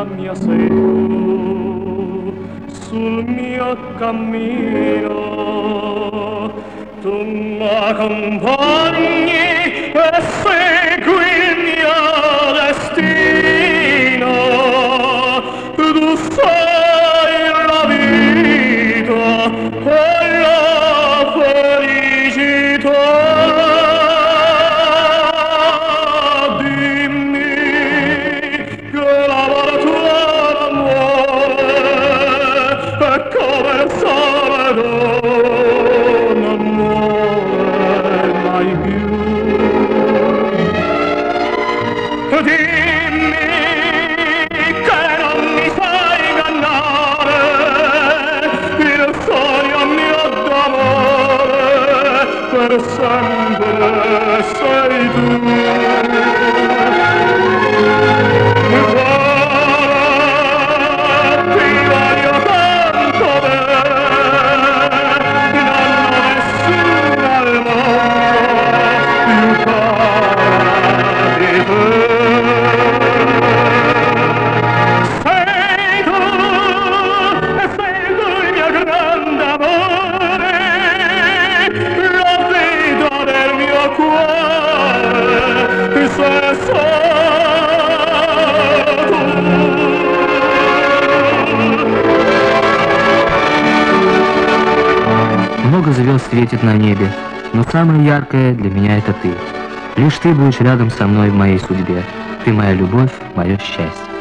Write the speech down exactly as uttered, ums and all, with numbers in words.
vita mia sei tu, sul mio cammino tu m'accompagni e segui il mio destino. Tu sei la vita e la felicità. Dimmi che l'amore tuo non muore e come il sole non muore mai più. Dimmi che non mi sai ingannare, il sogno mio d'amore per sempre sei tu. Ti voglio tanto bene, non ho nessuno al mondo più cara di te. Sei tu, e sei tu il mio grande amore, la vita del mio cuore, sei solo tu. Много звезд светит на небе, но самое яркое для меня это ты. Лишь ты будешь рядом со мной в моей судьбе. Ты моя любовь, мое счастье.